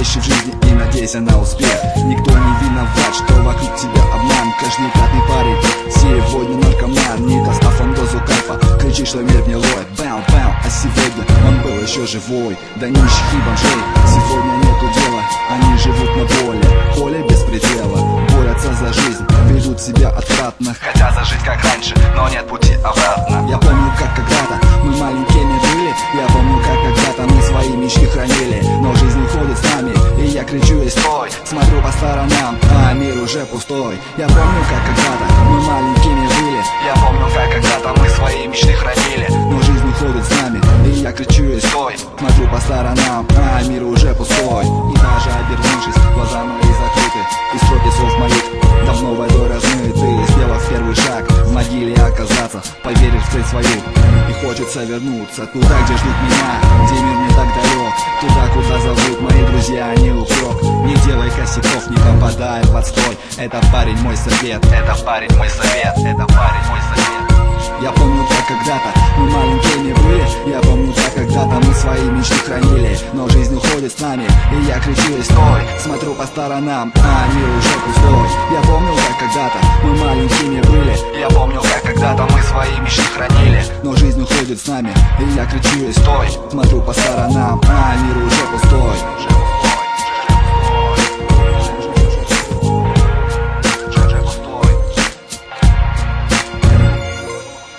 вещи в жизни и надейся на успех. Никто не виноват, что вокруг тебя обман. Каждый пятый парень сегодня наркоман. Не достав он дозу кайфа, кричит, что мир гнилой. Бэм, бэм, а сегодня он был еще живой. Да нищих и бомжей сегодня нету дела. Они живут на воле, поле без предела. Борются за жизнь, ведут себя отвратно. Хотят зажить как раньше, но нет пути обратно. Я помню, как когда-то мы маленькими были. Я помню, как когда-то мы свои мечты хранили. Но жизнь уходит с нами, и я кричу и стой. Смотрю по сторонам, а мир уже пустой. Я помню, как когда-то мы маленькими были. Я помню, как когда-то мы свои мечты хранили. Но жизнь уходит с нами, и я кричу и стой. Смотрю по сторонам, а мир уже пустой. И даже обернувшись, глаза мои закрыты, и строки слов моих давно водой размыты. Сделав первый шаг, в могиле оказаться, поверив в цель свою. И хочется вернуться туда, где ждут меня, где мир не так далек. Туда, куда зовут мои друзья, не упрек. Не делай косяков, не попадай в отстой. Это парень мой совет, это парень мой совет, это парень мой совет. Я помню, как когда-то мы маленькими были. Я помню, как когда-то мы свои мечты хранили. Но жизнь уходит с нами, и я кричу и стой. Смотрю по сторонам, а мир уже пустой. Я помню, как когда-то мы маленькими были. Я помню, как когда-то мы свои мечты хранили. Но жизнь уходит с нами, и я кричу и стой. Смотрю по сторонам, а мир уже пустой.